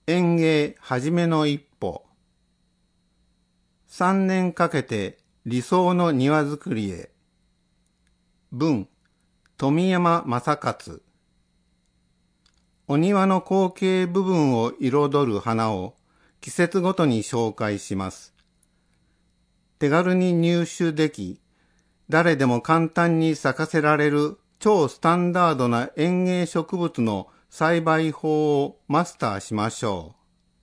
園芸はじめの一歩。3年かけて理想の庭作りへ。文、富山正勝。お庭の光景部分を彩る花を季節ごとに紹介します。手軽に入手でき、誰でも簡単に咲かせられる超スタンダードな園芸植物の栽培法をマスターしましょ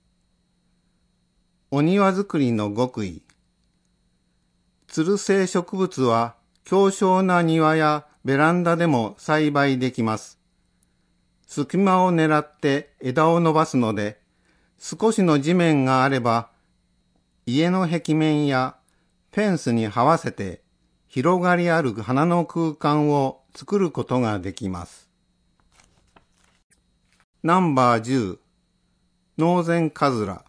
う。お庭作りの極意。つる性植物は狭小な庭やベランダでも栽培できます。隙間を狙って枝を伸ばすので、少しの地面があれば、家の壁面やフェンスに這わせて広がりある花の空間を作ることができます。ナンバー10、ノウゼンカズラ。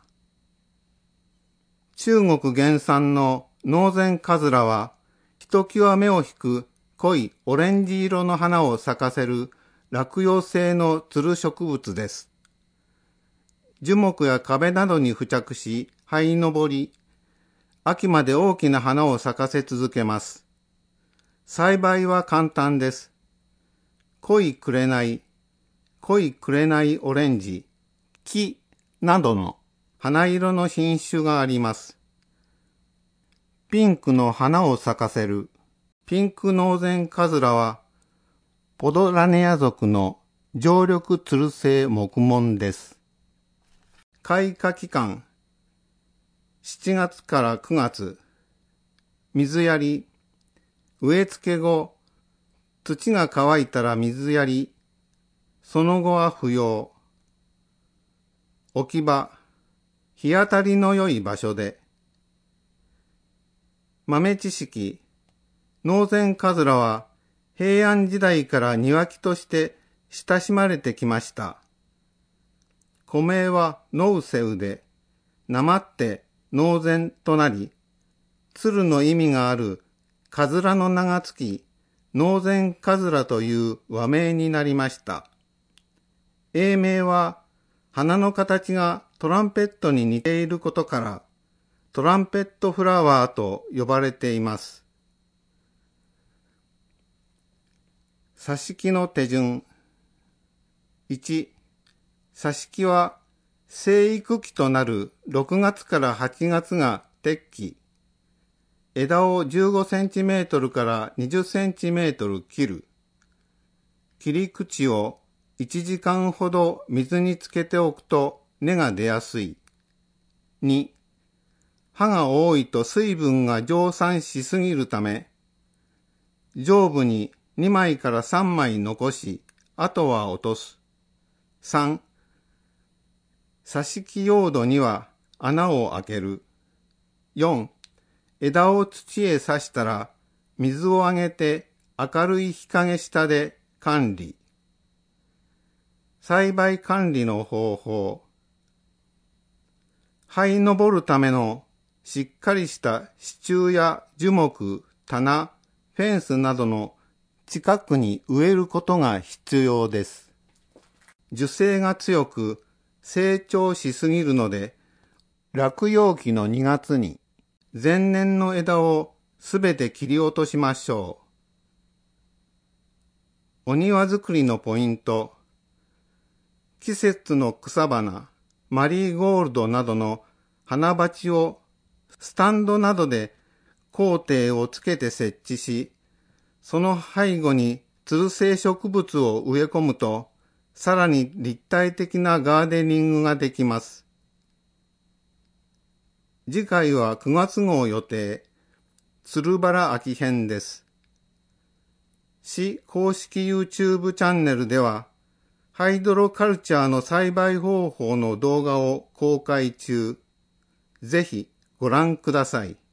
中国原産のノウゼンカズラは、ひときわ目を引く濃いオレンジ色の花を咲かせる落葉性のつる植物です。樹木や壁などに付着し、這い登り、秋まで大きな花を咲かせ続けます。栽培は簡単です。濃い紅、濃い紅オレンジ、黄などの花色の品種があります。ピンクの花を咲かせるピンクノウゼンカズラはポドラネア属の常緑つる性木門です。開花期間7月から9月。水やり、植え付け後、土が乾いたら水やり、その後は不要。置き場、日当たりの良い場所で。豆知識、ノウゼンカズラは平安時代から庭木として親しまれてきました。古名はノウセウで、なまってノウゼンとなり、鶴の意味があるカズラの名がつき、ノウゼンカズラという和名になりました。英名は花の形がトランペットに似ていることから、トランペットフラワーと呼ばれています。挿し木の手順。1、挿し木は生育期となる6月から8月が適期。枝を15センチメートルから20センチメートル切る。切り口を1時間ほど水につけておくと根が出やすい。2、葉が多いと水分が蒸散しすぎるため、上部に2枚から3枚残し、あとは落とす。3、挿し木用土には穴を開ける。4、枝を土へ挿したら、水をあげて明るい日陰下で管理。栽培管理の方法。這い登るためのしっかりした支柱や樹木、棚、フェンスなどの近くに植えることが必要です。樹勢が強く成長しすぎるので、落葉期の2月に前年の枝をすべて切り落としましょう。お庭作りのポイント。季節の草花、マリーゴールドなどの花鉢をスタンドなどで高低をつけて設置し、その背後につる性植物を植え込むと、さらに立体的なガーデニングができます。次回は9月号予定、つるバラ秋編です。市公式 YouTube チャンネルでは、ハイドロカルチャーの栽培方法の動画を公開中。ぜひご覧ください。